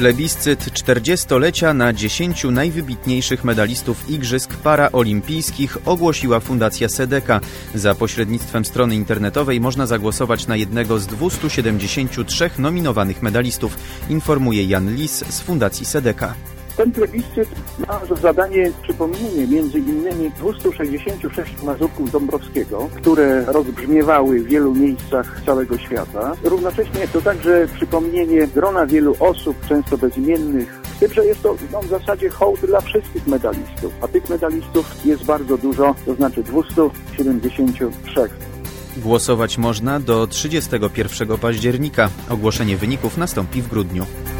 Plebiscyt 40-lecia na 10 najwybitniejszych medalistów Igrzysk Paraolimpijskich ogłosiła Fundacja Sedeka. Za pośrednictwem strony internetowej można zagłosować na jednego z 273 nominowanych medalistów, informuje Jan Lis z Fundacji Sedeka. Ten plebiscyt ma za zadanie przypomnienie między innymi 266 mazurków Dąbrowskiego, które rozbrzmiewały w wielu miejscach całego świata. Równocześnie to także przypomnienie grona wielu osób, często bezimiennych, z tym, że jest to w zasadzie hołd dla wszystkich medalistów, a tych medalistów jest bardzo dużo, to znaczy 273. Głosować można do 31 października. Ogłoszenie wyników nastąpi w grudniu.